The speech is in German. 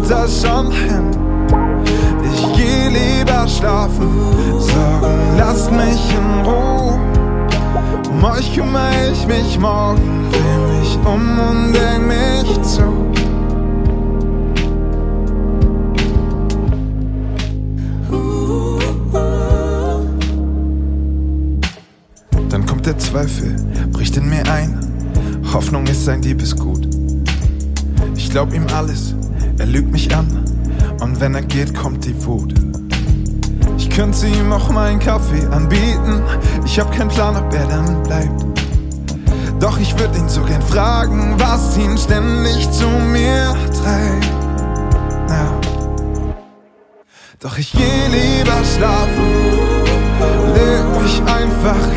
das schon hin. Ich geh lieber schlafen, Sorgen lasst mich in Ruhe. Um euch kümmere ich mich morgen, dreh mich um und denk mich zu. Dann kommt der Zweifel, bricht in mir ein. Hoffnung ist ein Diebesgut. Ich glaub ihm alles, er lügt mich an. Und wenn er geht, kommt die Wut. Ich könnte ihm auch mal einen Kaffee anbieten. Ich hab keinen Plan, ob er dann bleibt. Doch ich würd ihn so gern fragen, was ihn ständig zu mir treibt. Ja. Doch ich geh lieber schlafen, leg mich einfach